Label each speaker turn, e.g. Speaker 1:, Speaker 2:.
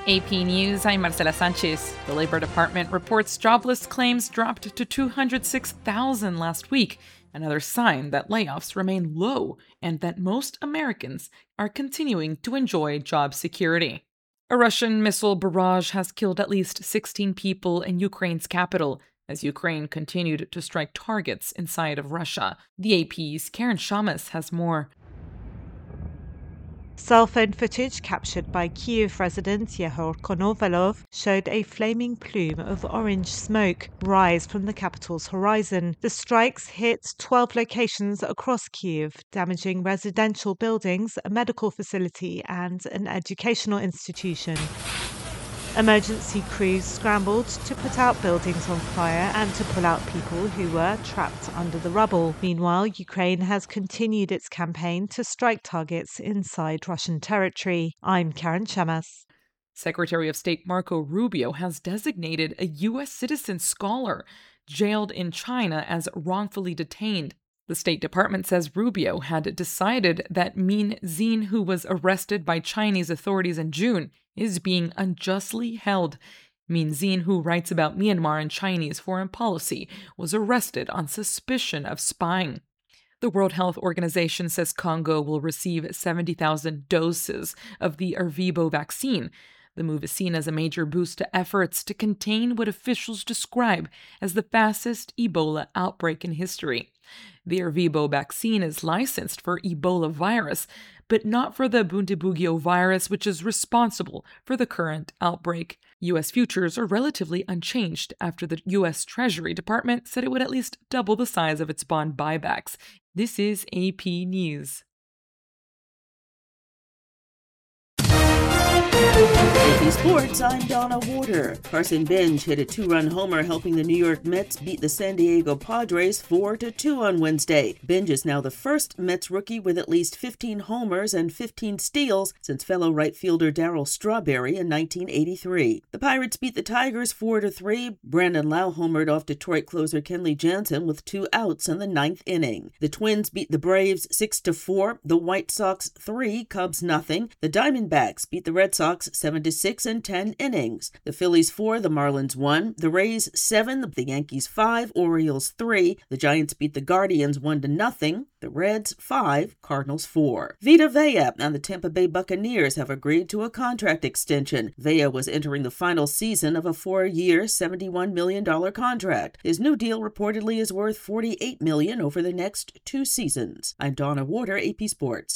Speaker 1: AP News, I'm Marcela Sanchez. The Labor Department reports jobless claims dropped to 206,000 last week, another sign that layoffs remain low and that most Americans are continuing to enjoy job security. A Russian missile barrage has killed at least 16 people in Ukraine's capital as Ukraine continued to strike targets inside of Russia. The AP's Karen Shamas has more.
Speaker 2: Cell phone footage captured by Kyiv resident Yehor Konovalov showed a flaming plume of orange smoke rise from the capital's horizon. The strikes hit 12 locations across Kyiv, damaging residential buildings, a medical facility, and an educational institution. Emergency crews scrambled to put out buildings on fire and to pull out people who were trapped under the rubble. Meanwhile, Ukraine has continued its campaign to strike targets inside Russian territory. I'm Karen Shamas.
Speaker 1: Secretary of State Marco Rubio has designated a U.S. citizen scholar jailed in China as wrongfully detained. The State Department says Rubio had decided that Min Xin, who was arrested by Chinese authorities in June, is being unjustly held. Min Xin, who writes about Myanmar and Chinese foreign policy, was arrested on suspicion of spying. The World Health Organization says Congo will receive 70,000 doses of the Ervebo vaccine. The move is seen as a major boost to efforts to contain what officials describe as the fastest Ebola outbreak in history. The Ervebo vaccine is licensed for Ebola virus, but not for the Bundibugyo virus, which is responsible for the current outbreak. U.S. futures are relatively unchanged after the U.S. Treasury Department said it would at least double the size of its bond buybacks. This is AP News.
Speaker 3: AP Sports, I'm Donna Warder. Carson Bench hit a two-run homer helping the New York Mets beat the San Diego Padres 4-2 on Wednesday. Bench is now the first Mets rookie with at least 15 homers and 15 steals since fellow right fielder Darryl Strawberry in 1983. The Pirates beat the Tigers 4-3. Brandon Lau homered off Detroit closer Kenley Jansen with 2 outs in the 9th inning. The Twins beat the Braves 6-4. The White Sox 3, Cubs nothing. The Diamondbacks beat the Red Sox 7-6 in 10 innings. The Phillies 4, the Marlins 1, the Rays 7, the Yankees 5, Orioles 3. The Giants beat the Guardians 1-0. The Reds 5, Cardinals 4. Vita Vea and the Tampa Bay Buccaneers have agreed to a contract extension. Vea was entering the final season of a 4-year, $71 million contract. His new deal reportedly is worth $48 million over the next 2 seasons. I'm Donna Warder, AP Sports.